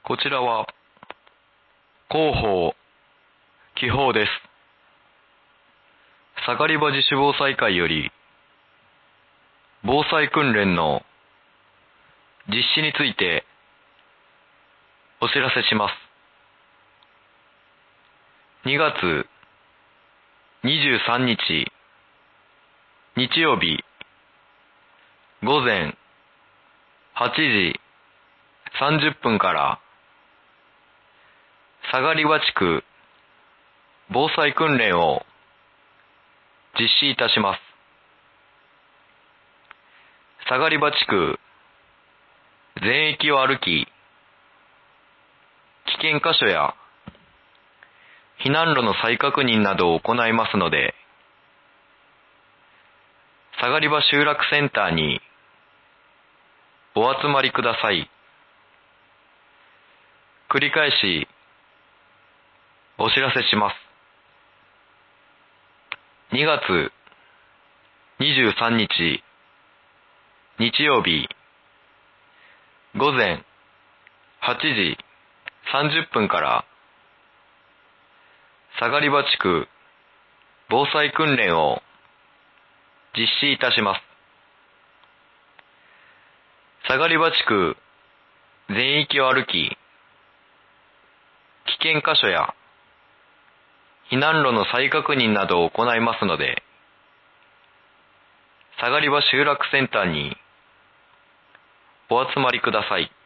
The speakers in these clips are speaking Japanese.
こちらは広報気泡です。サガリバ自主防災会より防災訓練の実施についてお知らせします。2月23日日曜日午前8時30分からサガリバ地区防災訓練を実施いたします。サガリバ地区全域を歩き、危険箇所や避難路の再確認などを行いますので、サガリバ集落センターにお集まりください。繰り返しお知らせします。2月23日日曜日午前8時30分からサガリバ地区防災訓練を実施いたします。サガリバ地区全域を歩き、危険箇所や避難路の再確認などを行いますので、サガリバ集落センターにお集まりください。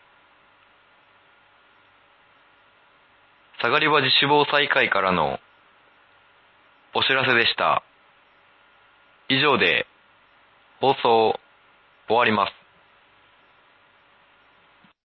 サガリバ自主防災会からのお知らせでした。以上で放送終わります。